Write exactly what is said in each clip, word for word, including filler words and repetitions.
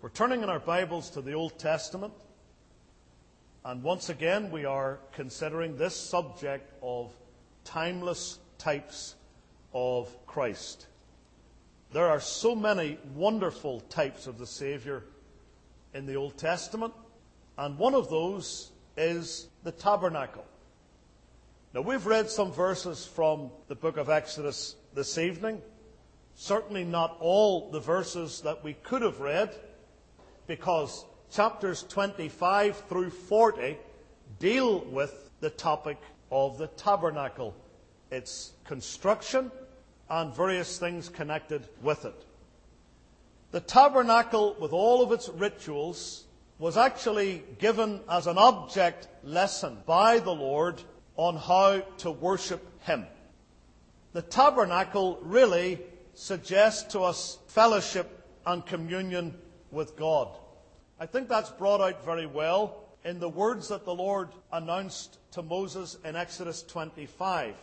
We're turning in our Bibles to the Old Testament, and once again we are considering this subject of timeless types of Christ. There are so many wonderful types of the Saviour in the Old Testament, and one of those is the tabernacle. Now, we've read some verses from the book of Exodus this evening. Certainly not all the verses that we could have read, because chapters twenty-five through forty deal with the topic of the tabernacle, its construction, and various things connected with it. The tabernacle, with all of its rituals, was actually given as an object lesson by the Lord on how to worship Him. The tabernacle really suggests to us fellowship and communion with God. I think that's brought out very well in the words that the Lord announced to Moses in Exodus twenty-five.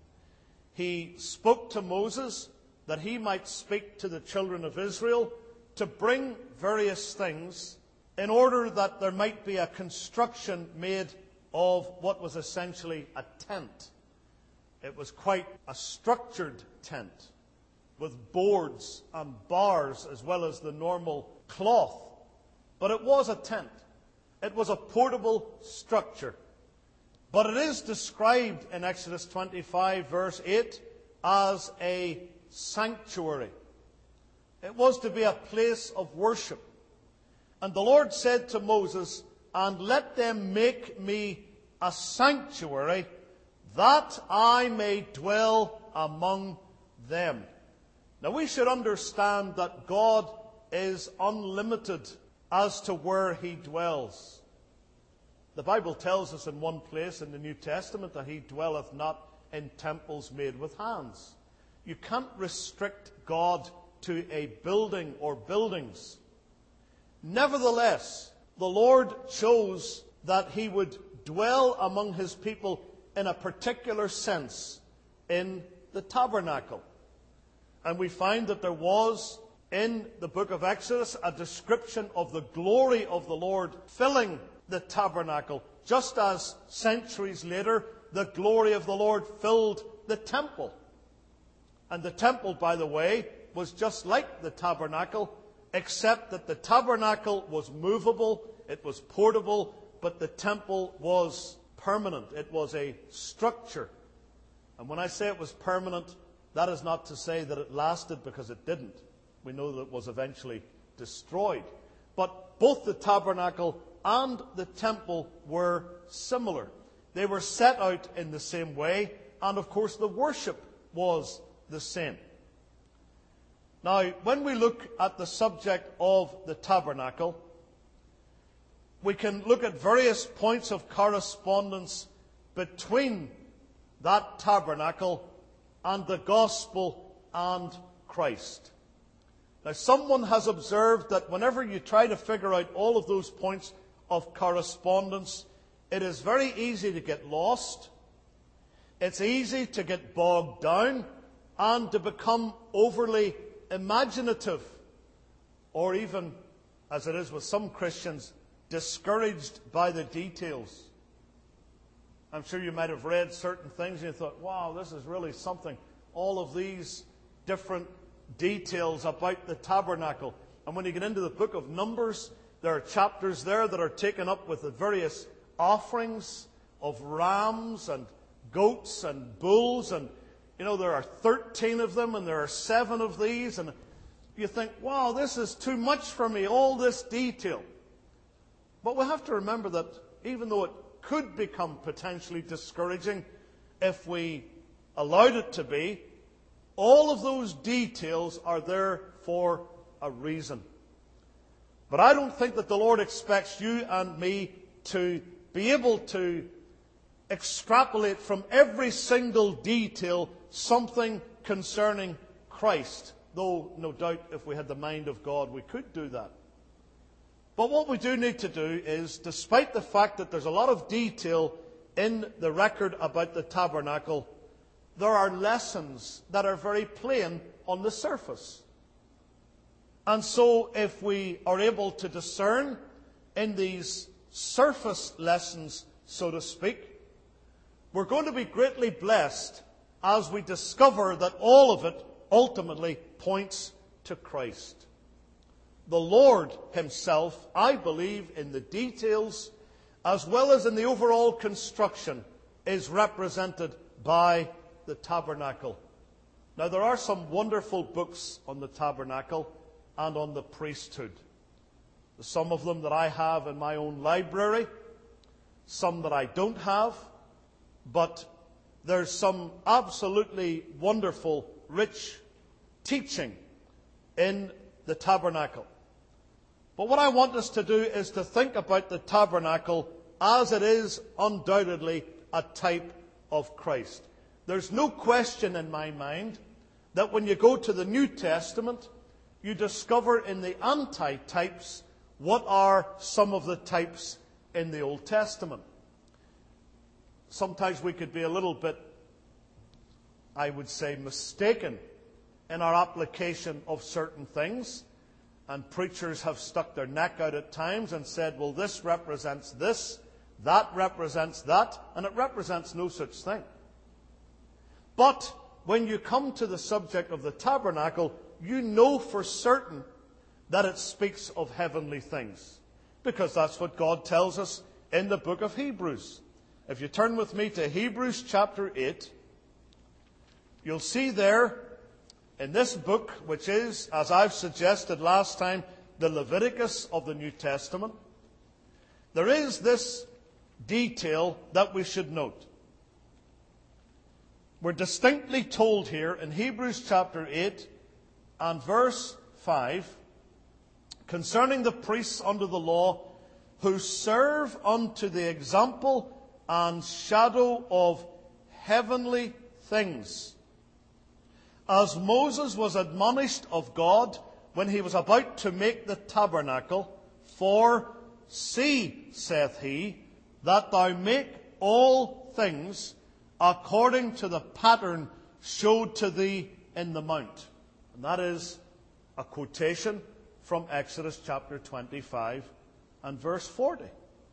He spoke to Moses that he might speak to the children of Israel to bring various things in order that there might be a construction made of what was essentially a tent. It was quite a structured tent with boards and bars as well as the normal cloth. But it was a tent. It was a portable structure. But it is described in Exodus twenty-five, verse eight, as a sanctuary. It was to be a place of worship. And the Lord said to Moses, "And let them make me a sanctuary, that I may dwell among them." Now, we should understand that God is unlimited as to where He dwells. The Bible tells us in one place in the New Testament that He dwelleth not in temples made with hands. You can't restrict God to a building or buildings. Nevertheless, the Lord chose that He would dwell among His people in a particular sense in the tabernacle. And we find that there was in the book of Exodus a description of the glory of the Lord filling the tabernacle, just as centuries later the glory of the Lord filled the temple. And the temple, by the way, was just like the tabernacle, except that the tabernacle was movable, it was portable, but the temple was permanent. It was a structure. And when I say it was permanent, that is not to say that it lasted, because it didn't. We know that it was eventually destroyed. But both the tabernacle and the temple were similar. They were set out in the same way, and of course the worship was the same. Now, when we look at the subject of the tabernacle, we can look at various points of correspondence between that tabernacle and the gospel and Christ. Now, someone has observed that whenever you try to figure out all of those points of correspondence, it is very easy to get lost. It's easy to get bogged down and to become overly imaginative, or even, as it is with some Christians, discouraged by the details. I'm sure you might have read certain things and you thought, wow, this is really something. All of these different details about the tabernacle. And when you get into the book of Numbers, there are chapters there that are taken up with the various offerings of rams and goats and bulls. And, you know, there are thirteen of them and there are seven of these. And you think, wow, this is too much for me, all this detail. But we have to remember that even though it could become potentially discouraging if we allowed it to be, all of those details are there for a reason. But I don't think that the Lord expects you and me to be able to extrapolate from every single detail something concerning Christ, though no doubt if we had the mind of God we could do that. But what we do need to do is, despite the fact that there's a lot of detail in the record about the tabernacle, there are lessons that are very plain on the surface. And so if we are able to discern in these surface lessons, so to speak, we're going to be greatly blessed as we discover that all of it ultimately points to Christ. The Lord himself, I believe, in the details as well as in the overall construction, is represented by the tabernacle. Now, there are some wonderful books on the tabernacle and on the priesthood. Some of them that I have in my own library, some that I don't have, but there's some absolutely wonderful, rich teaching in the tabernacle. But what I want us to do is to think about the tabernacle as it is undoubtedly a type of Christ. There's no question in my mind that when you go to the New Testament, you discover in the anti-types what are some of the types in the Old Testament. Sometimes we could be a little bit, I would say, mistaken in our application of certain things. And preachers have stuck their neck out at times and said, well, this represents this, that represents that, and it represents no such thing. But when you come to the subject of the tabernacle, you know for certain that it speaks of heavenly things, because that's what God tells us in the book of Hebrews. If you turn with me to Hebrews chapter eight, you'll see there in this book, which is, as I've suggested last time, the Leviticus of the New Testament, there is this detail that we should note. We're distinctly told here in Hebrews chapter eight and verse five, concerning the priests under the law, who serve unto the example and shadow of heavenly things. As Moses was admonished of God when he was about to make the tabernacle, for see, saith he, that thou make all things according to the pattern showed to thee in the mount. And that is a quotation from Exodus chapter twenty-five and verse forty.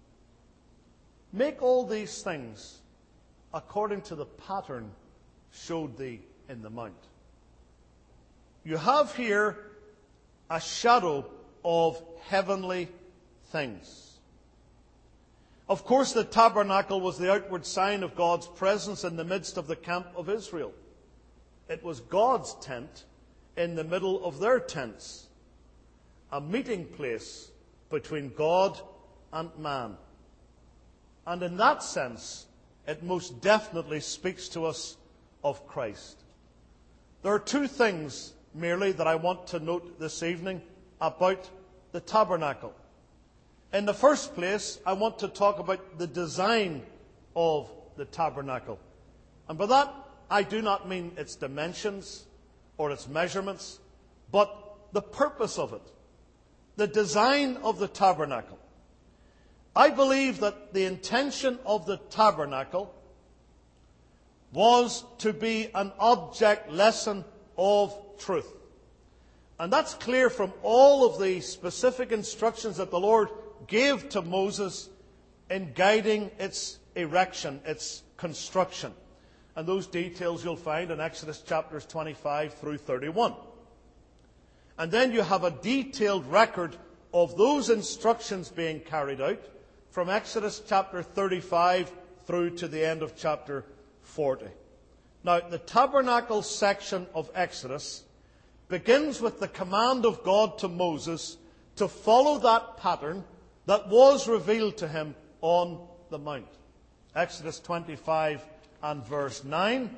Make all these things according to the pattern showed thee in the mount. You have here a shadow of heavenly things. Of course, the tabernacle was the outward sign of God's presence in the midst of the camp of Israel. It was God's tent in the middle of their tents, a meeting place between God and man. And in that sense, it most definitely speaks to us of Christ. There are two things merely that I want to note this evening about the tabernacle. In the first place, I want to talk about the design of the tabernacle. And by that, I do not mean its dimensions or its measurements, but the purpose of it. The design of the tabernacle. I believe that the intention of the tabernacle was to be an object lesson of truth. And that's clear from all of the specific instructions that the Lord gave to Moses in guiding its erection, its construction. And those details you'll find in Exodus chapters twenty-five through thirty-one. And then you have a detailed record of those instructions being carried out from Exodus chapter thirty-five through to the end of chapter forty. Now, the tabernacle section of Exodus begins with the command of God to Moses to follow that pattern that was revealed to him on the mount. Exodus twenty-five and verse nine.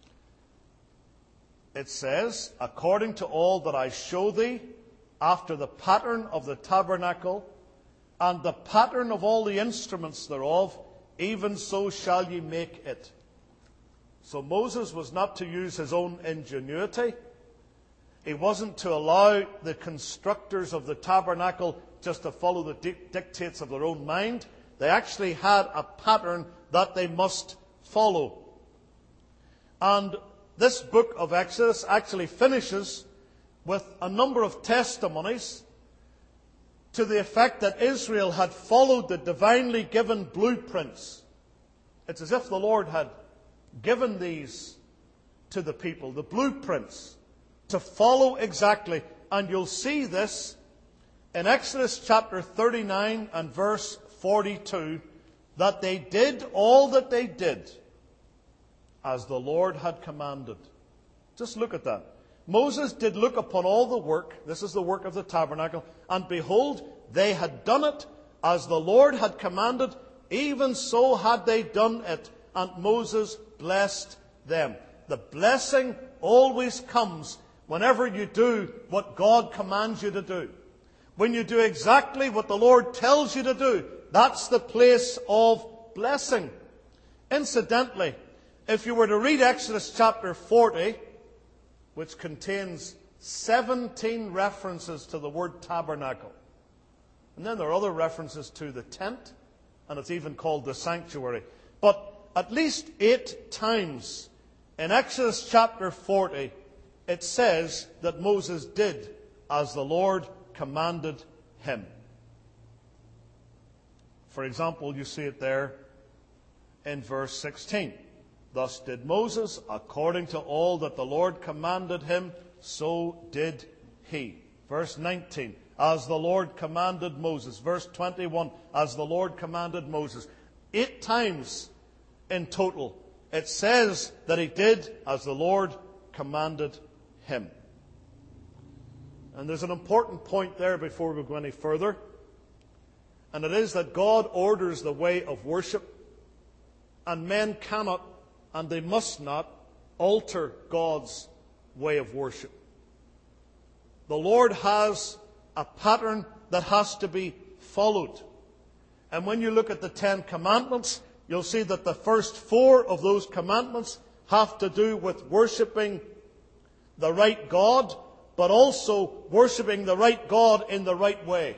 It says, according to all that I show thee, after the pattern of the tabernacle, and the pattern of all the instruments thereof, even so shall ye make it. So Moses was not to use his own ingenuity. He wasn't to allow the constructors of the tabernacle just to follow the di- dictates of their own mind. They actually had a pattern that they must follow. And this book of Exodus actually finishes with a number of testimonies to the effect that Israel had followed the divinely given blueprints. It's as if the Lord had given these to the people, the blueprints, to follow exactly. And you'll see this in Exodus chapter thirty-nine and verse forty-two, that they did all that they did as the Lord had commanded. Just look at that. Moses did look upon all the work, this is the work of the tabernacle, and behold, they had done it as the Lord had commanded, even so had they done it, and Moses blessed them. The blessing always comes whenever you do what God commands you to do. When you do exactly what the Lord tells you to do, that's the place of blessing. Incidentally, if you were to read Exodus chapter forty, which contains seventeen references to the word tabernacle, and then there are other references to the tent, and it's even called the sanctuary. But at least eight times in Exodus chapter forty, it says that Moses did as the Lord commanded him. For example, you see it there in verse sixteen. Thus did Moses, according to all that the Lord commanded him, so did he. Verse nineteen, as the Lord commanded Moses. Verse twenty-one, as the Lord commanded Moses. Eight times in total, it says that he did as the Lord commanded him. And there's an important point there before we go any further. And it is that God orders the way of worship, and men cannot and they must not alter God's way of worship. The Lord has a pattern that has to be followed. And when you look at the Ten Commandments, you'll see that the first four of those commandments have to do with worshipping the right God, but also worshipping the right God in the right way.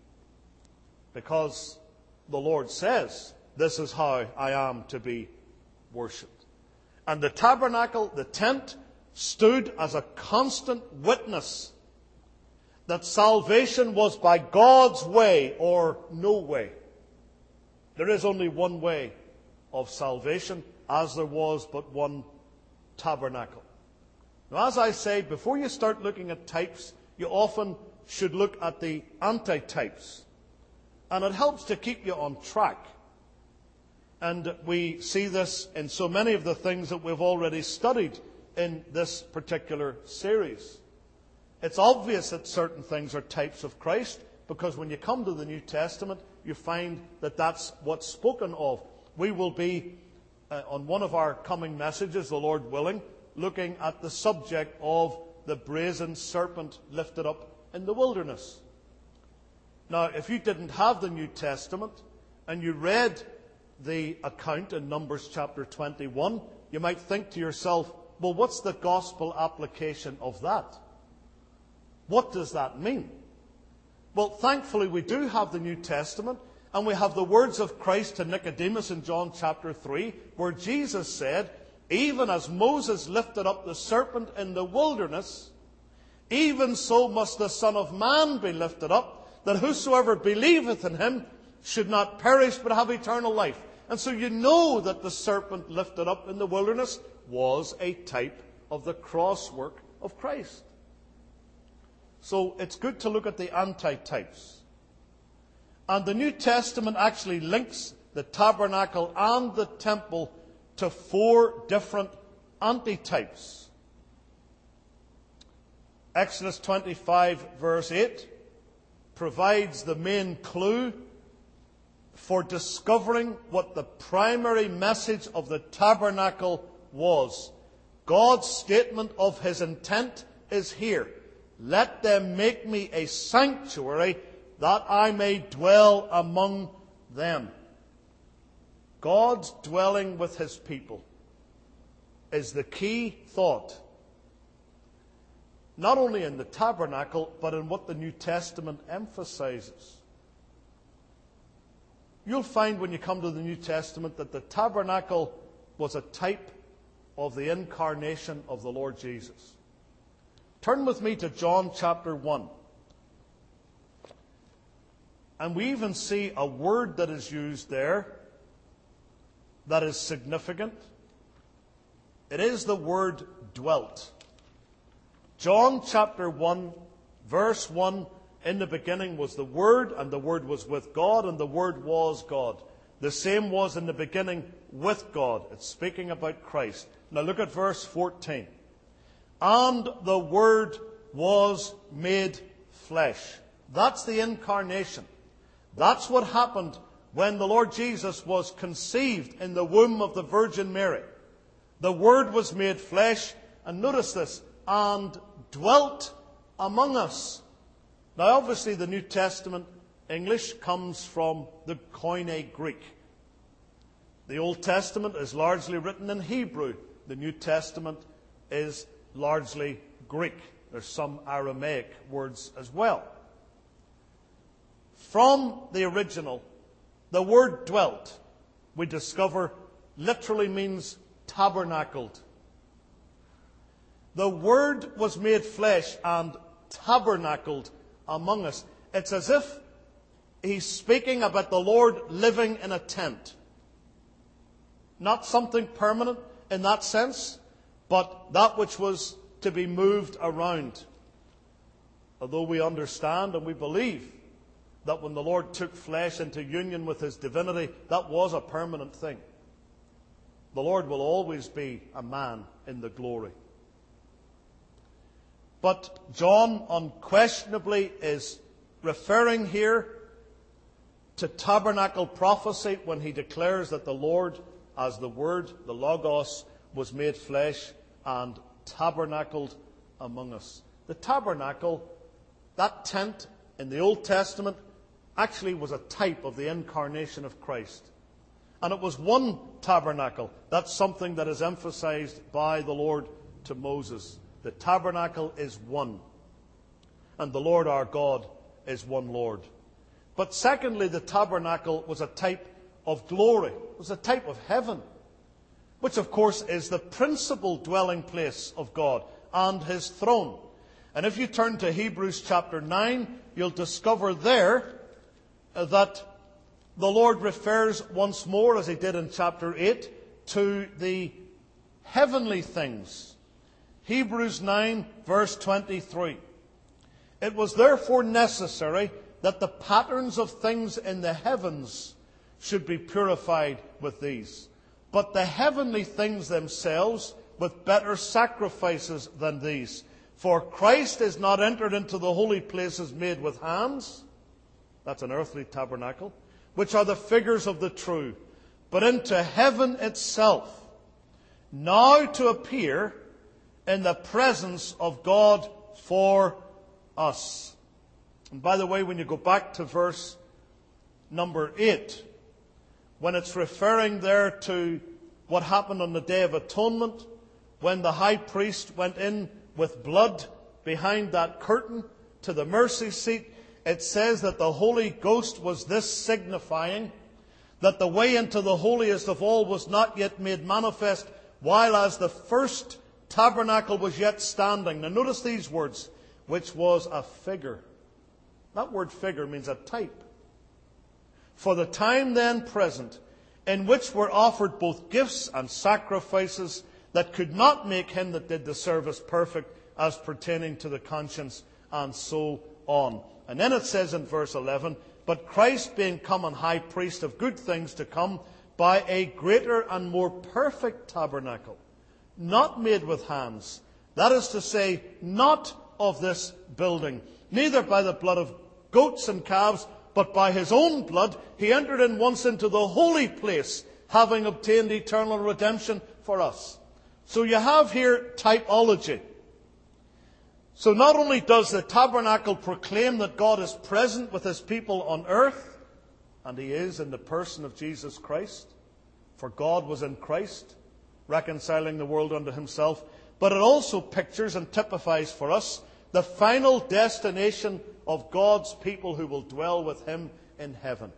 Because the Lord says, this is how I am to be worshipped. And the tabernacle, the tent, stood as a constant witness that salvation was by God's way or no way. There is only one way of salvation, as there was but one tabernacle. Now, as I say, before you start looking at types, you often should look at the antitypes. And it helps to keep you on track. And we see this in so many of the things that we've already studied in this particular series. It's obvious that certain things are types of Christ, because when you come to the New Testament, you find that that's what's spoken of. We will be, uh, on one of our coming messages, the Lord willing, looking at the subject of the brazen serpent lifted up in the wilderness. Now, if you didn't have the New Testament and you read the account in Numbers chapter twenty-one, you might think to yourself, well, what's the gospel application of that? What does that mean? Well, thankfully we do have the New Testament, and we have the words of Christ to Nicodemus in John chapter three, where Jesus said, even as Moses lifted up the serpent in the wilderness, even so must the Son of Man be lifted up, that whosoever believeth in him should not perish but have eternal life. And so you know that the serpent lifted up in the wilderness was a type of the cross work of Christ. So it's good to look at the antitypes. And the New Testament actually links the tabernacle and the temple to four different antitypes. Exodus twenty-five verse eight provides the main clue for discovering what the primary message of the tabernacle was. God's statement of his intent is here. Let them make me a sanctuary that I may dwell among them. God's dwelling with his people is the key thought, not only in the tabernacle, but in what the New Testament emphasizes. You'll find when you come to the New Testament that the tabernacle was a type of the incarnation of the Lord Jesus. Turn with me to John chapter one. And we even see a word that is used there that is significant. It is the word dwelt. John chapter one, verse one, in the beginning was the Word, and the Word was with God, and the Word was God. The same was in the beginning with God. It's speaking about Christ. Now look at verse fourteen. And the Word was made flesh. That's the incarnation. That's what happened when the Lord Jesus was conceived in the womb of the Virgin Mary. The Word was made flesh, and notice this, and dwelt among us. Now obviously the New Testament English comes from the Koine Greek. The Old Testament is largely written in Hebrew. The New Testament is largely Greek. There's some Aramaic words as well. From the original, the word dwelt, we discover, literally means tabernacled. The Word was made flesh and tabernacled among us. It's as if he's speaking about the Lord living in a tent. Not something permanent in that sense, but that which was to be moved around. Although we understand and we believe that when the Lord took flesh into union with his divinity, that was a permanent thing. The Lord will always be a man in the glory. But John unquestionably is referring here to tabernacle prophecy when he declares that the Lord, as the Word, the Logos, was made flesh and tabernacled among us. The tabernacle, that tent in the Old Testament, actually was a type of the incarnation of Christ. And it was one tabernacle. That's something that is emphasized by the Lord to Moses. The tabernacle is one. And the Lord our God is one Lord. But secondly, the tabernacle was a type of glory. It was a type of heaven, which of course is the principal dwelling place of God and his throne. And if you turn to Hebrews chapter nine, you'll discover there that the Lord refers once more, as he did in chapter eight, to the heavenly things. Hebrews nine, verse twenty-three. It was therefore necessary that the patterns of things in the heavens should be purified with these, but the heavenly things themselves with better sacrifices than these. For Christ is not entered into the holy places made with hands, that's an earthly tabernacle, which are the figures of the true, but into heaven itself, now to appear in the presence of God for us. And by the way, when you go back to verse number eight, when it's referring there to what happened on the Day of Atonement, when the high priest went in with blood behind that curtain to the mercy seat, it says that the Holy Ghost was this signifying that the way into the holiest of all was not yet made manifest, while as the first tabernacle was yet standing. Now notice these words, which was a figure. That word figure means a type. For the time then present, in which were offered both gifts and sacrifices that could not make him that did the service perfect as pertaining to the conscience, and so on. And then it says in verse eleven, but Christ being come an high priest of good things to come, by a greater and more perfect tabernacle, not made with hands, that is to say, not of this building, neither by the blood of goats and calves, but by his own blood, he entered in once into the holy place, having obtained eternal redemption for us. So you have here typology. So not only does the tabernacle proclaim that God is present with his people on earth, and he is in the person of Jesus Christ, for God was in Christ, reconciling the world unto himself, but it also pictures and typifies for us the final destination of God's people who will dwell with him in heaven.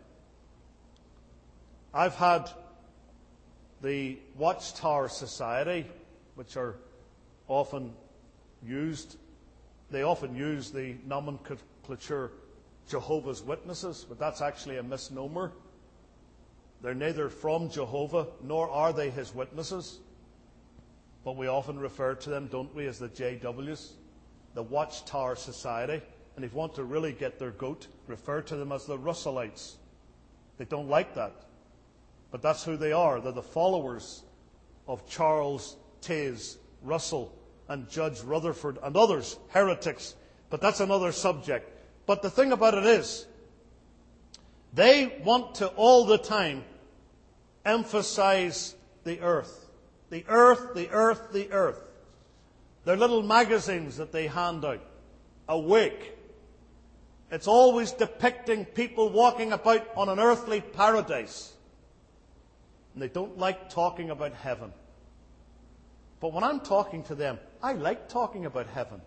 I've had the Watchtower Society, which are often used they often use the nomenclature Jehovah's Witnesses, but that's actually a misnomer. They're neither from Jehovah, nor are they his witnesses. But we often refer to them, don't we, as the J Ws, the Watchtower Society. And if you want to really get their goat, refer to them as the Russellites. They don't like that. But that's who they are. They're the followers of Charles Taze Russell and Judge Rutherford and others, heretics. But that's another subject. But the thing about it is, they want to all the time emphasize the earth. The earth, the earth, the earth. Their little magazines that they hand out, Awake. It's always depicting people walking about on an earthly paradise. And they don't like talking about heaven. But when I'm talking to them, I like talking about heaven.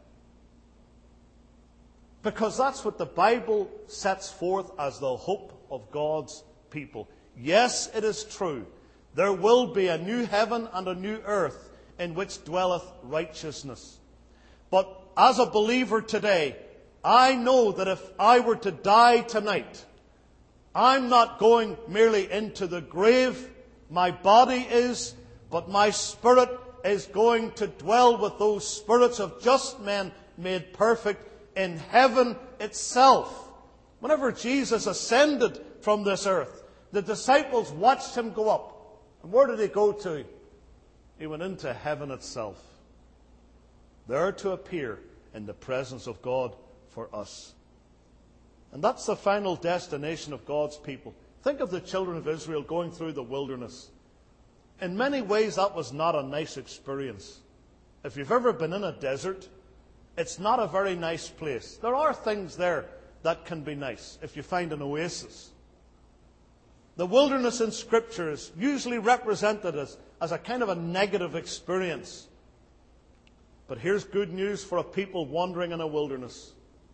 Because that's what the Bible sets forth as the hope of God's people. Yes, it is true. There will be a new heaven and a new earth in which dwelleth righteousness. But as a believer today, I know that if I were to die tonight, I'm not going merely into the grave. My body is, but my spirit is going to dwell with those spirits of just men made perfect in heaven itself. Whenever Jesus ascended from this earth, the disciples watched him go up. And where did he go to? He went into heaven itself, there to appear in the presence of God for us. And that's the final destination of God's people. Think of the children of Israel going through the wilderness. In many ways, that was not a nice experience. If you've ever been in a desert, it's not a very nice place. There are things there that can be nice if you find an oasis. The wilderness in Scripture is usually represented as, as a kind of a negative experience. But here's good news for a people wandering in a wilderness.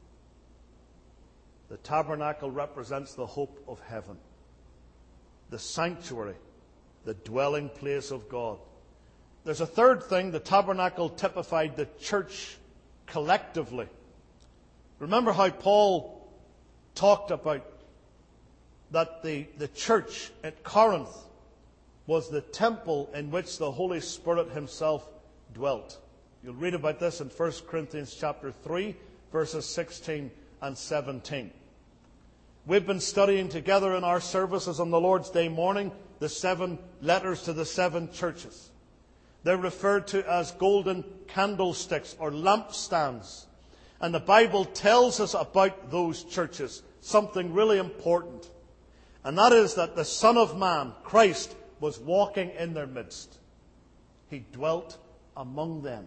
The tabernacle represents the hope of heaven, the sanctuary, the dwelling place of God. There's a third thing. The tabernacle typified the church collectively. Remember how Paul talked about that the, the church at Corinth was the temple in which the Holy Spirit himself dwelt. You'll read about this in First Corinthians chapter three, verses sixteen and seventeen. We've been studying together in our services on the Lord's Day morning the seven letters to the seven churches. They're referred to as golden candlesticks or lampstands. And the Bible tells us about those churches something really important. And that is that the Son of Man, Christ, was walking in their midst. He dwelt among them.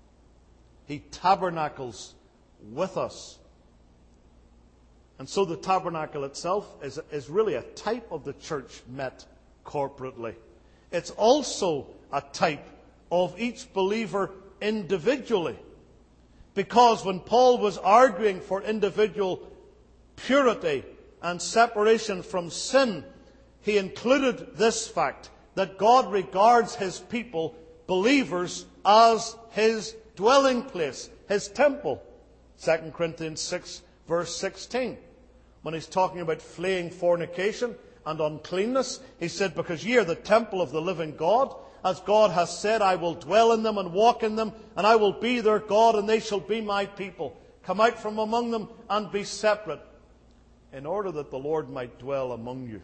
He tabernacles with us. And so the tabernacle itself is, is really a type of the church met corporately. It's also a type of each believer individually. Because when Paul was arguing for individual purity and separation from sin, he included this fact, that God regards his people, believers, as his dwelling place, his temple. Second Corinthians six, verse sixteen. When he's talking about fleeing fornication and uncleanness, he said, because ye are the temple of the living God, as God has said, I will dwell in them and walk in them, and I will be their God, and they shall be my people. Come out from among them and be separate, in order that the Lord might dwell among you.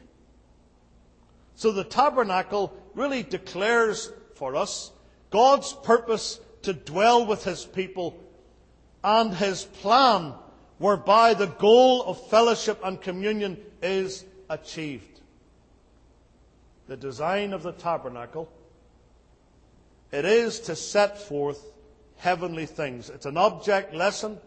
So the tabernacle really declares for us God's purpose to dwell with his people and his plan whereby the goal of fellowship and communion is achieved. The design of the tabernacle, it is to set forth heavenly things. It's an object lesson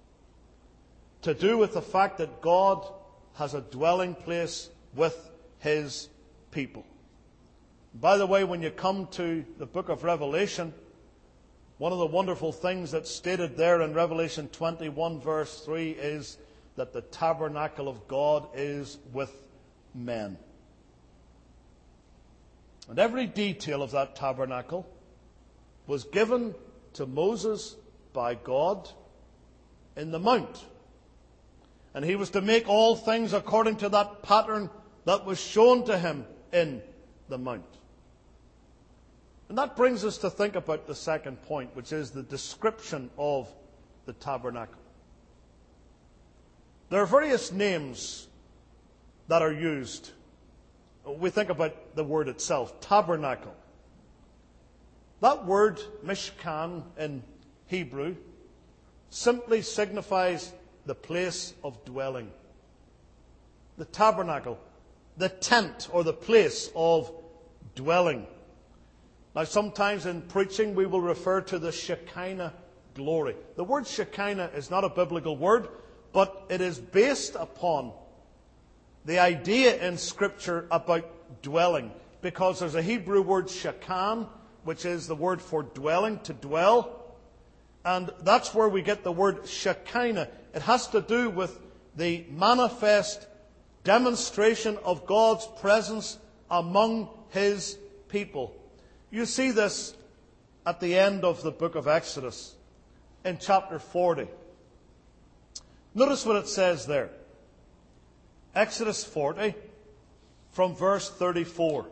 to do with the fact that God has a dwelling place with his people. By the way, when you come to the book of Revelation, one of the wonderful things that's stated there in Revelation twenty-one, verse three, is that the tabernacle of God is with men. And every detail of that tabernacle was given to Moses by God in the mount. And he was to make all things according to that pattern that was shown to him in the mount. And that brings us to think about the second point, which is the description of the tabernacle. There are various names that are used. We think about the word itself, tabernacle. That word, mishkan, in Hebrew, simply signifies the place of dwelling. The tabernacle, the tent or the place of dwelling. Now, sometimes in preaching we will refer to the Shekinah glory. The word Shekinah is not a biblical word, but it is based upon the idea in Scripture about dwelling. Because there's a Hebrew word shekan, which is the word for dwelling, to dwell. And that's where we get the word Shekinah. It has to do with the manifest demonstration of God's presence among His people. You see this at the end of the book of Exodus, in chapter forty. Notice what it says there. Exodus forty, from verse thirty-four.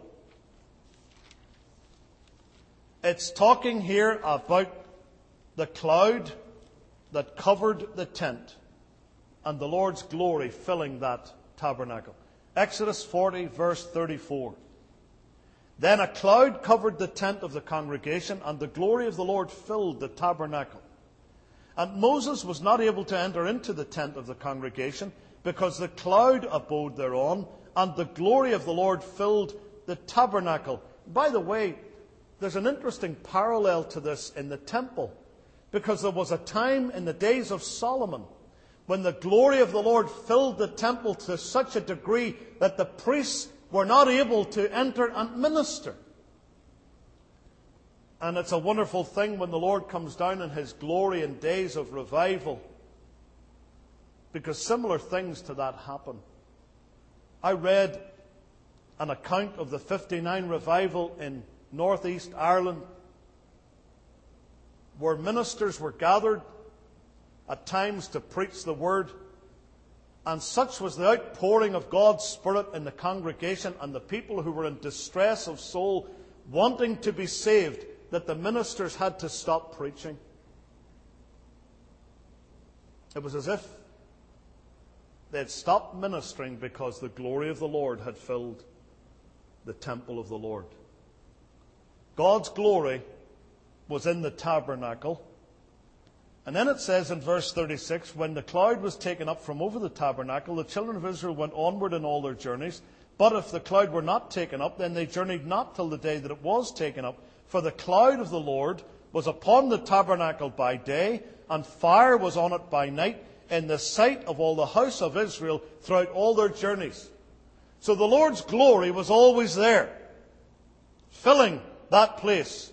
It's talking here about the cloud that covered the tent and the Lord's glory filling that tabernacle. Exodus forty, verse thirty-four. Then a cloud covered the tent of the congregation, and the glory of the Lord filled the tabernacle. And Moses was not able to enter into the tent of the congregation, because the cloud abode thereon, and the glory of the Lord filled the tabernacle. By the way, there's an interesting parallel to this in the temple, because there was a time in the days of Solomon when the glory of the Lord filled the temple to such a degree that the priests were not able to enter and minister. And it's a wonderful thing when the Lord comes down in His glory in days of revival, because similar things to that happen. I read an account of the fifty-nine revival in northeast Ireland, where ministers were gathered at times to preach the word, and such was the outpouring of God's Spirit in the congregation and the people who were in distress of soul, wanting to be saved, that the ministers had to stop preaching. It was as if they had stopped ministering because the glory of the Lord had filled the temple of the Lord. God's glory was in the tabernacle. And then it says in verse thirty-six, when the cloud was taken up from over the tabernacle, the children of Israel went onward in all their journeys. But if the cloud were not taken up, then they journeyed not till the day that it was taken up. For the cloud of the Lord was upon the tabernacle by day, and fire was on it by night, in the sight of all the house of Israel throughout all their journeys. So the Lord's glory was always there, filling that place.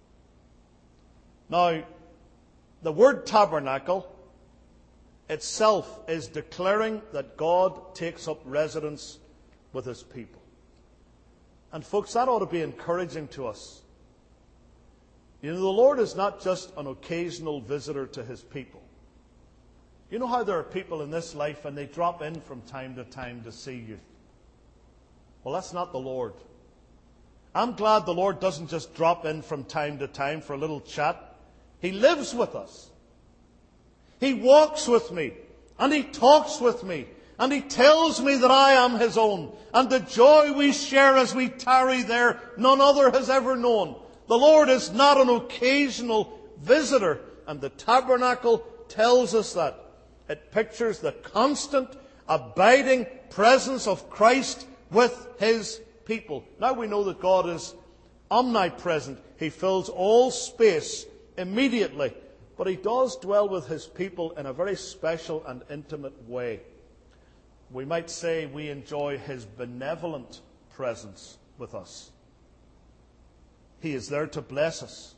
Now, the word tabernacle itself is declaring that God takes up residence with His people. And folks, that ought to be encouraging to us. You know, the Lord is not just an occasional visitor to His people. You know how there are people in this life and they drop in from time to time to see you? Well, that's not the Lord. I'm glad the Lord doesn't just drop in from time to time for a little chat. He lives with us. He walks with me, and He talks with me, and He tells me that I am His own. And the joy we share as we tarry there, none other has ever known. The Lord is not an occasional visitor, and the tabernacle tells us that. It pictures the constant, abiding presence of Christ with His people. Now we know that God is omnipresent. He fills all space immediately. But He does dwell with His people in a very special and intimate way. We might say we enjoy His benevolent presence with us. He is there to bless us.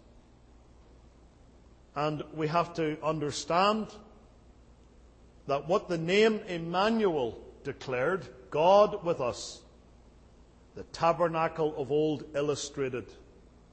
And we have to understand that what the name Emmanuel declared, God with us, the tabernacle of old illustrated.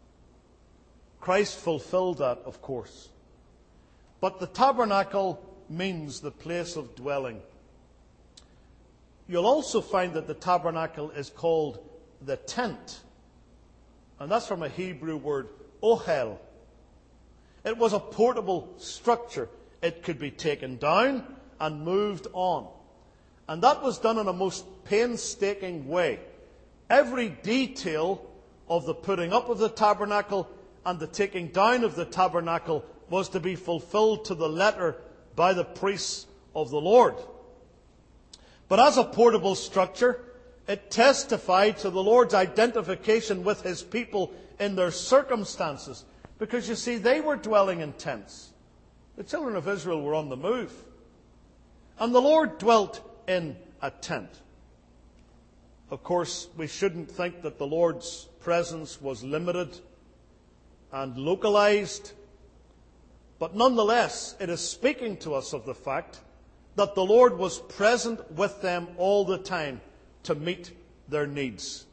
Christ fulfilled that, of course. But the tabernacle means the place of dwelling. You'll also find that the tabernacle is called the tent. And that's from a Hebrew word, ohel. It was a portable structure. It could be taken down and moved on. And that was done in a most painstaking way. Every detail of the putting up of the tabernacle and the taking down of the tabernacle was to be fulfilled to the letter by the priests of the Lord. But as a portable structure, it testified to the Lord's identification with his people in their circumstances. Because you see, they were dwelling in tents. The children of Israel were on the move. And the Lord dwelt in a tent. Of course, we shouldn't think that the Lord's presence was limited and localized. But nonetheless, it is speaking to us of the fact that the Lord was present with them all the time to meet their needs.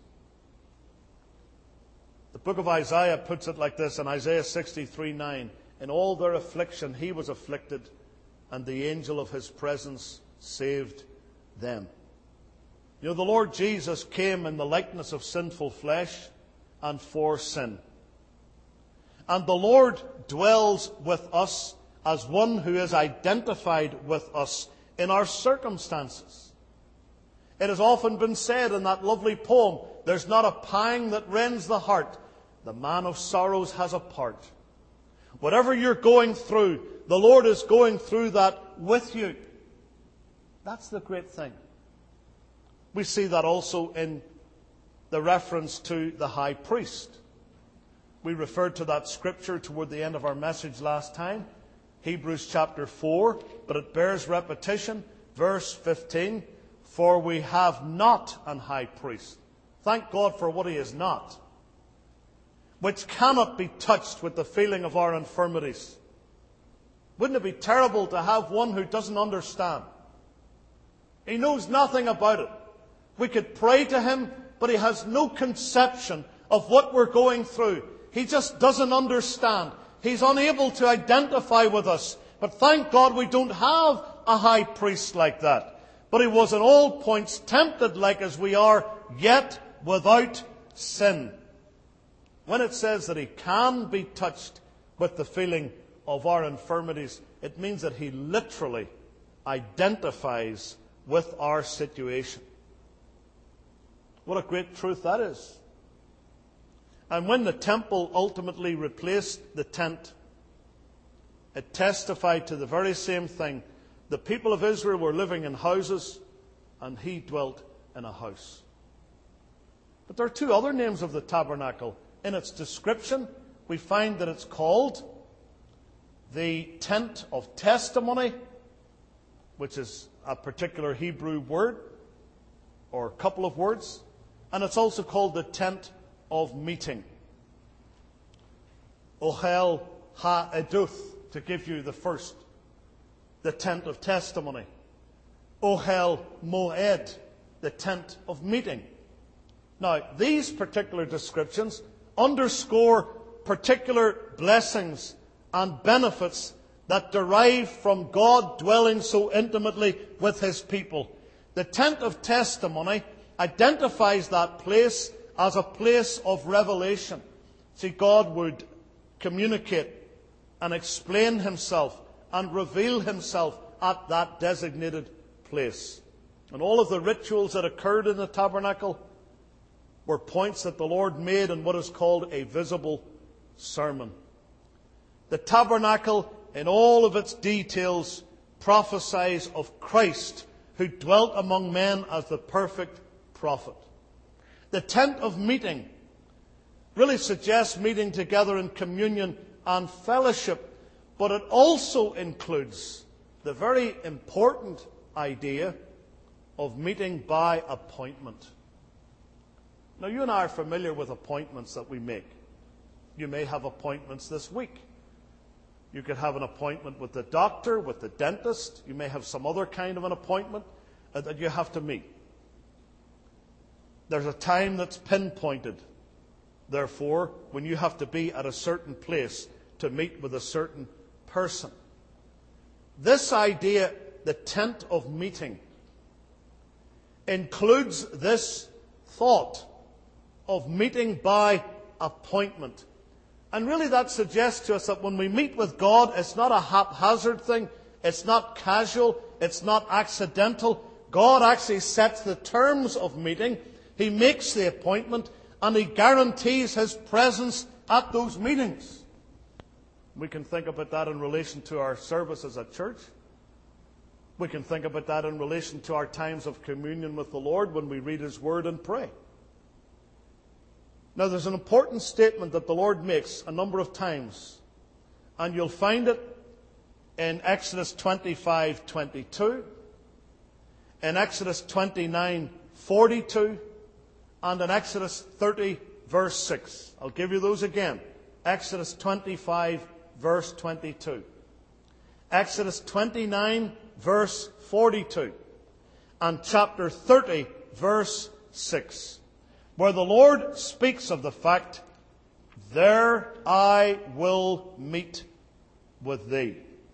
The book of Isaiah puts it like this in Isaiah sixty-three nine. In all their affliction he was afflicted, and the angel of his presence saved them. You know, the Lord Jesus came in the likeness of sinful flesh and for sin. And the Lord dwells with us as one who is identified with us in our circumstances. It has often been said in that lovely poem, there's not a pang that rends the heart. The man of sorrows has a part. Whatever you're going through, the Lord is going through that with you. That's the great thing. We see that also in the reference to the high priest. We referred to that scripture toward the end of our message last time, Hebrews chapter four, but it bears repetition. Verse fifteen, for we have not an high priest. Thank God for what he is not. Which cannot be touched with the feeling of our infirmities. Wouldn't it be terrible to have one who doesn't understand? He knows nothing about it. We could pray to him, but he has no conception of what we're going through. He just doesn't understand. He's unable to identify with us. But thank God we don't have a high priest like that. But he was in all points tempted like as we are, yet without sin. When it says that he can be touched with the feeling of our infirmities, it means that he literally identifies with our situation. What a great truth that is. And when the temple ultimately replaced the tent, it testified to the very same thing. The people of Israel were living in houses, and he dwelt in a house. But there are two other names of the tabernacle. In its description, we find that it's called the tent of testimony, which is a particular Hebrew word, or a couple of words. And it's also called the tent of meeting. Ohel ha-eduth, to give you the first. The tent of testimony. Ohel moed, the tent of meeting. Now, these particular descriptions underscore particular blessings and benefits that derive from God dwelling so intimately with his people. The tent of testimony identifies that place as a place of revelation. See, God would communicate and explain himself and reveal himself at that designated place. And all of the rituals that occurred in the tabernacle were points that the Lord made in what is called a visible sermon. The tabernacle, in all of its details, prophesies of Christ, who dwelt among men as the perfect prophet. The tent of meeting really suggests meeting together in communion and fellowship, but it also includes the very important idea of meeting by appointment. Now, you and I are familiar with appointments that we make. You may have appointments this week. You could have an appointment with the doctor, with the dentist. You may have some other kind of an appointment that you have to meet. There's a time that's pinpointed, therefore, when you have to be at a certain place to meet with a certain person. this idea, the tent of meeting, includes this thought of meeting by appointment. And really that suggests to us that when we meet with God, it's not a haphazard thing, it's not casual, it's not accidental. God actually sets the terms of meeting, He makes the appointment, and He guarantees His presence at those meetings. We can think about that in relation to our services at church. We can think about that in relation to our times of communion with the Lord when we read His Word and pray. Now, there's an important statement that the Lord makes a number of times, and you'll find it in Exodus twenty-five twenty-two, in Exodus twenty-nine forty-two, and in Exodus thirty, verse six. I'll give you those again. Exodus twenty-five, verse twenty-two. Exodus twenty-nine, verse forty-two. And chapter thirty, verse six. Where the Lord speaks of the fact, "There I will meet with thee."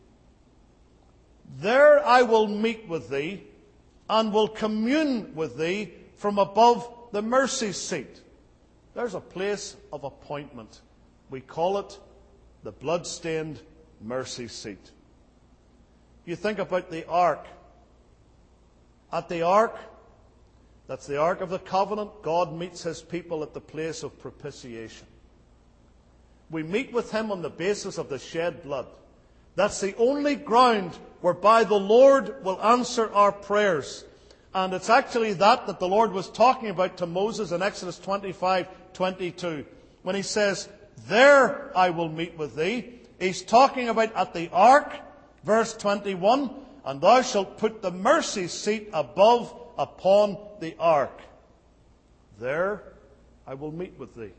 There I will meet with thee, and will commune with thee from above the mercy seat. There's a place of appointment. We call it the blood-stained mercy seat. You think about the ark. At the ark, that's the Ark of the Covenant, God meets His people at the place of propitiation. We meet with Him on the basis of the shed blood. That's the only ground whereby the Lord will answer our prayers. And it's actually that that the Lord was talking about to Moses in Exodus twenty-five twenty-two. When He says, "There I will meet with thee." He's talking about at the ark, verse twenty-one, "And thou shalt put the mercy seat above upon the ark. There I will meet with thee."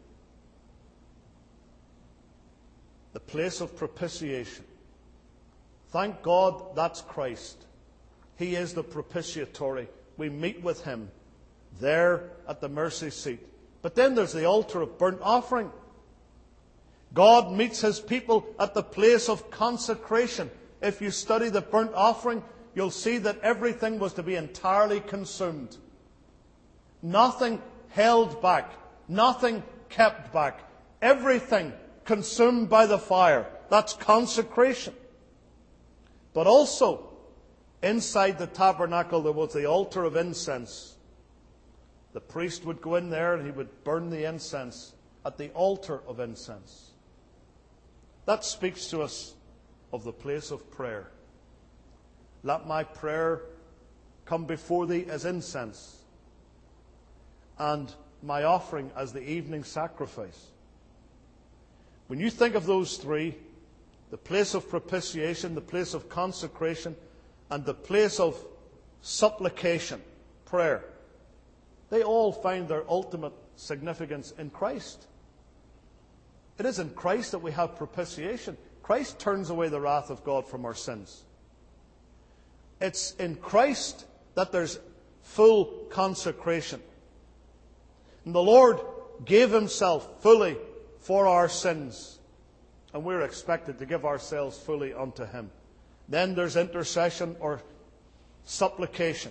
The place of propitiation. Thank God that's Christ. He is the propitiatory. We meet with Him there at the mercy seat. But then there's the altar of burnt offering. God meets His people at the place of consecration. If you study the burnt offering, you'll see that everything was to be entirely consumed. Nothing held back. Nothing kept back. Everything consumed by the fire. That's consecration. But also, inside the tabernacle there was the altar of incense. The priest would go in there and he would burn the incense at the altar of incense. That speaks to us of the place of prayer. "Let my prayer come before thee as incense, and my offering as the evening sacrifice." When you think of those three, the place of propitiation, the place of consecration, and the place of supplication, prayer, they all find their ultimate significance in Christ. It is in Christ that we have propitiation. Christ turns away the wrath of God from our sins. It's in Christ that there's full consecration. And the Lord gave Himself fully for our sins, and we're expected to give ourselves fully unto Him. Then there's intercession or supplication.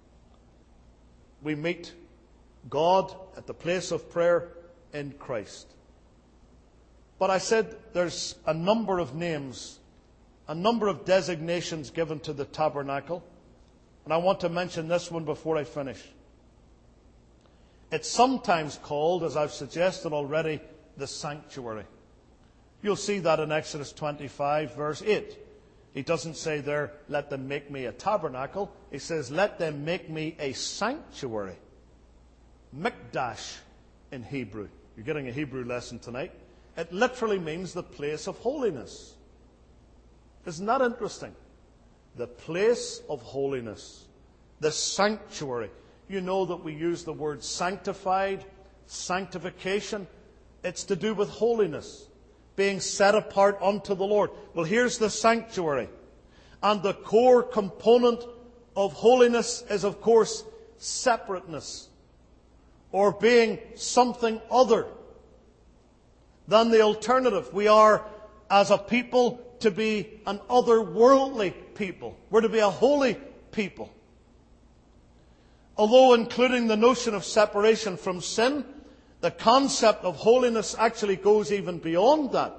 We meet God at the place of prayer in Christ. But I said there's a number of names, a number of designations given to the tabernacle. And I want to mention this one before I finish. It's sometimes called, as I've suggested already, the sanctuary. You'll see that in Exodus twenty-five, verse eight. He doesn't say there, "Let them make me a tabernacle." He says, "Let them make me a sanctuary." Mikdash in Hebrew. You're getting a Hebrew lesson tonight. It literally means the place of holiness. Isn't that interesting? The place of holiness. The sanctuary. You know that we use the word sanctified, sanctification. It's to do with holiness, being set apart unto the Lord. Well, here's the sanctuary. And the core component of holiness is, of course, separateness, or being something other than the alternative. We are, as a people, to be an otherworldly people. We're to be a holy people. Although including the notion of separation from sin, the concept of holiness actually goes even beyond that.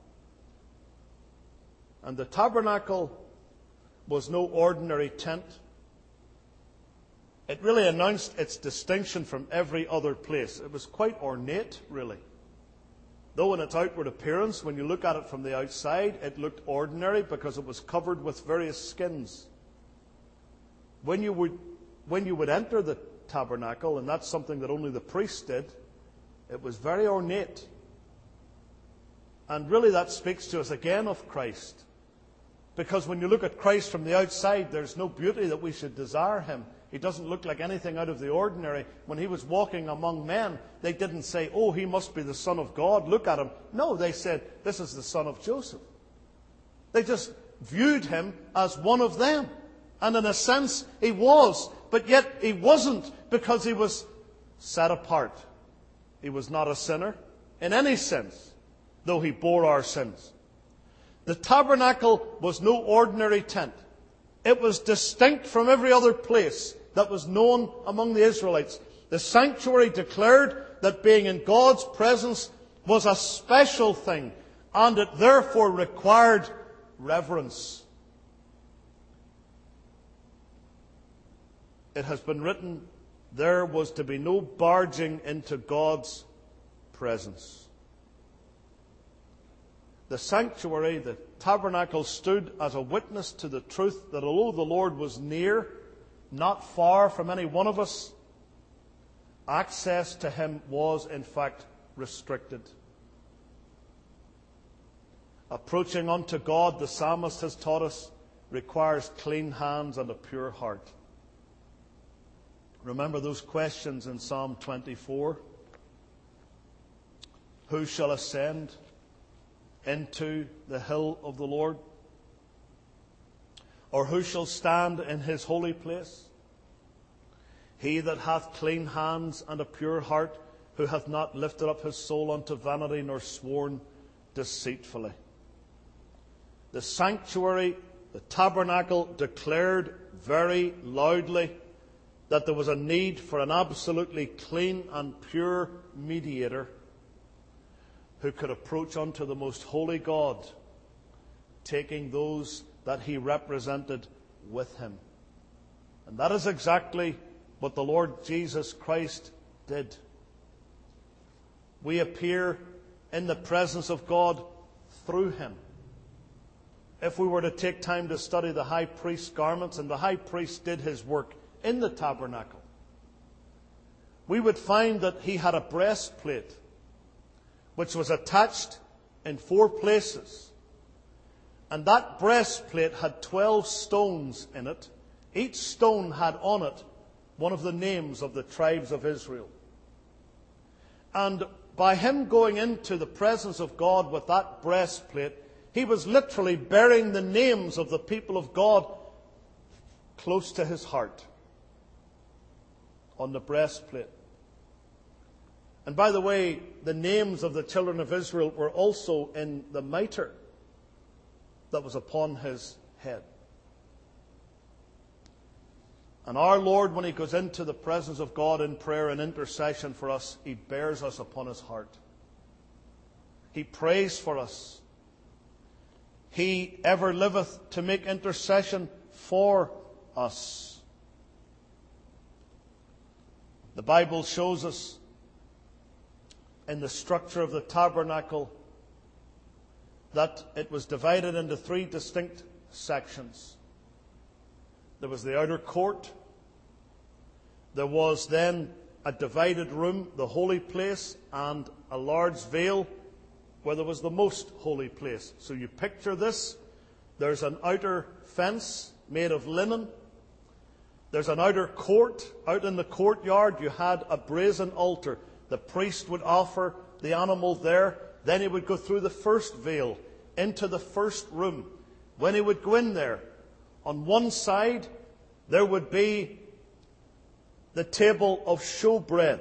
And the tabernacle was no ordinary tent. It really announced its distinction from every other place. It was quite ornate, really. Though in its outward appearance, when you look at it from the outside, it looked ordinary because it was covered with various skins. When you would, when you would enter the tabernacle, and that's something that only the priest did, it was very ornate. And really that speaks to us again of Christ. Because when you look at Christ from the outside, there's no beauty that we should desire him. He doesn't look like anything out of the ordinary. When he was walking among men, they didn't say, oh, he must be the Son of God. Look at him. No, they said, this is the son of Joseph. They just viewed him as one of them. And in a sense, he was. But yet he wasn't, because he was set apart. He was not a sinner in any sense, though he bore our sins. The tabernacle was no ordinary tent. It was distinct from every other place that was known among the Israelites. The sanctuary declared that being in God's presence was a special thing, and it therefore required reverence. It has been written, there was to be no barging into God's presence. The sanctuary, the tabernacle, stood as a witness to the truth that although the Lord was near, not far from any one of us, access to him was in fact restricted. Approaching unto God, the psalmist has taught us, requires clean hands and a pure heart. Remember those questions in Psalm twenty-four? Who shall ascend into the hill of the Lord? Or who shall stand in his holy place? He that hath clean hands and a pure heart, who hath not lifted up his soul unto vanity, nor sworn deceitfully. The sanctuary, the tabernacle, declared very loudly that there was a need for an absolutely clean and pure mediator who could approach unto the most holy God, taking those that he represented with him. And that is exactly what the Lord Jesus Christ did. We appear in the presence of God through him. If we were to take time to study the high priest's garments, and the high priest did his work in the tabernacle, we would find that he had a breastplate which was attached in four places. And that breastplate had twelve stones in it. Each stone had on it one of the names of the tribes of Israel. And by him going into the presence of God with that breastplate, he was literally bearing the names of the people of God close to his heart on the breastplate. And by the way, the names of the children of Israel were also in the mitre that was upon his head. And our Lord, when he goes into the presence of God in prayer and intercession for us, he bears us upon his heart. He prays for us. He ever liveth to make intercession for us. The Bible shows us in the structure of the tabernacle that it was divided into three distinct sections. There was the outer court. There was then a divided room, the holy place, and a large veil where there was the most holy place. So you picture this. There's an outer fence made of linen. There's an outer court. Out in the courtyard you had a brazen altar. The priest would offer the animal there. Then he would go through the first veil into the first room. When he would go in there, on one side there would be the table of showbread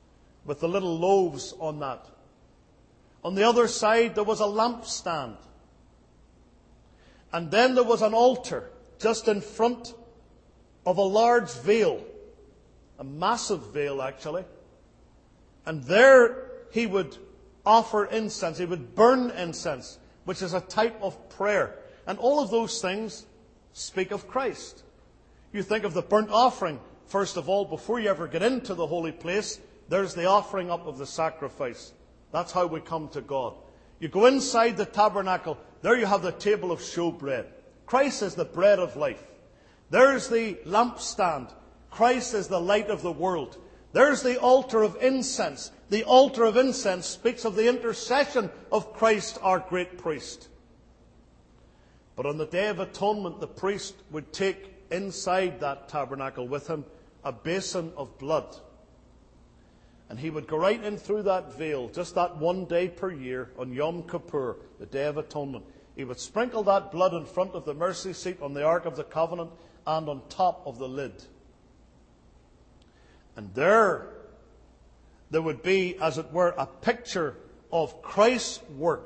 with the little loaves on that. On the other side there was a lampstand And then there was an altar just in front of a large veil, a massive veil actually. And there he would offer incense, he would burn incense, which is a type of prayer. And all of those things speak of Christ. You think of the burnt offering, first of all, before you ever get into the holy place, there's the offering up of the sacrifice. That's how we come to God. You go inside the tabernacle, there you have the table of showbread. Christ is the bread of life. There's the lampstand. Christ is the light of the world. There's the altar of incense. The altar of incense speaks of the intercession of Christ, our great priest. But on the Day of Atonement, the priest would take inside that tabernacle with him a basin of blood. And he would go right in through that veil, just that one day per year, on Yom Kippur, the Day of Atonement. He would sprinkle that blood in front of the mercy seat on the Ark of the Covenant and on top of the lid. And there, there would be, as it were, a picture of Christ's work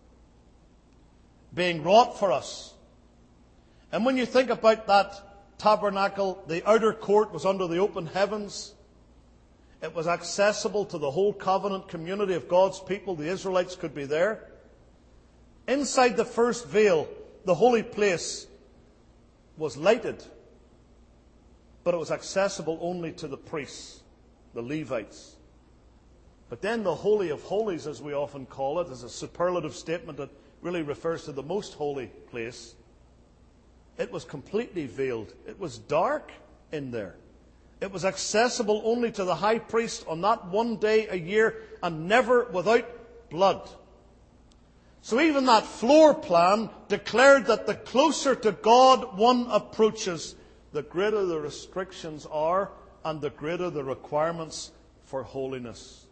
being wrought for us. And when you think about that tabernacle, the outer court was under the open heavens. It was accessible to the whole covenant community of God's people. The Israelites could be there. Inside the first veil, the holy place was lighted, but it was accessible only to the priests, the Levites. But then the Holy of Holies, as we often call it, is a superlative statement that really refers to the most holy place. It was completely veiled. It was dark in there. It was accessible only to the high priest on that one day a year, and never without blood. So even that floor plan declared that the closer to God one approaches, the greater the restrictions are and the greater the requirements for holiness.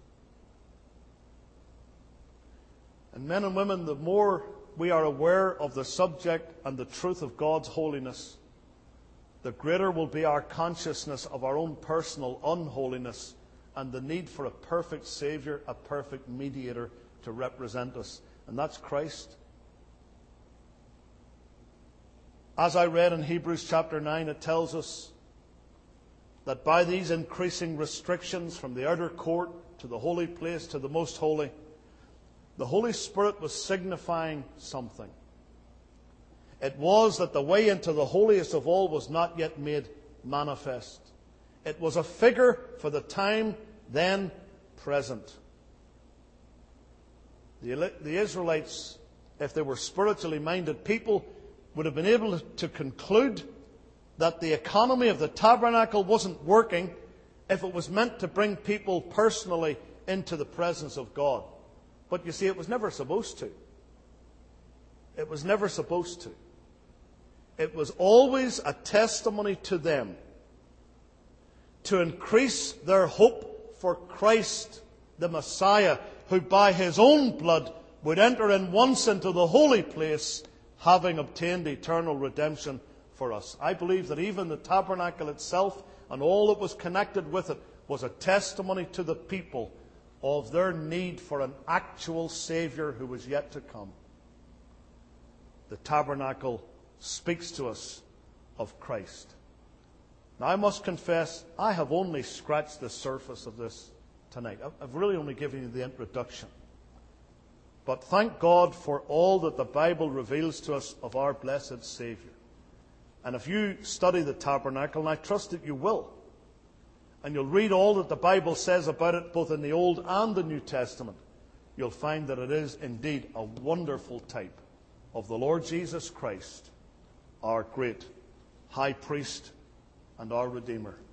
And men and women, the more we are aware of the subject and the truth of God's holiness, the greater will be our consciousness of our own personal unholiness and the need for a perfect Savior, a perfect mediator to represent us. And that's Christ. As I read in Hebrews chapter nine, it tells us that by these increasing restrictions from the outer court to the holy place to the most holy, the Holy Spirit was signifying something. It was that the way into the holiest of all was not yet made manifest. It was a figure for the time then present. The, the Israelites, if they were spiritually minded people, would have been able to conclude that the economy of the tabernacle wasn't working if it was meant to bring people personally into the presence of God. But you see, it was never supposed to. It was never supposed to. It was always a testimony to them to increase their hope for Christ, the Messiah, who by his own blood would enter in once into the holy place, having obtained eternal redemption for us. I believe that even the tabernacle itself and all that was connected with it was a testimony to the people of their need for an actual Savior who was yet to come. The tabernacle speaks to us of Christ. Now, I must confess, I have only scratched the surface of this tonight. I've really only given you the introduction. But thank God for all that the Bible reveals to us of our blessed Savior. And if you study the tabernacle, and I trust that you will, and you'll read all that the Bible says about it, both in the Old and the New Testament, you'll find that it is indeed a wonderful type of the Lord Jesus Christ, our great high priest and our Redeemer.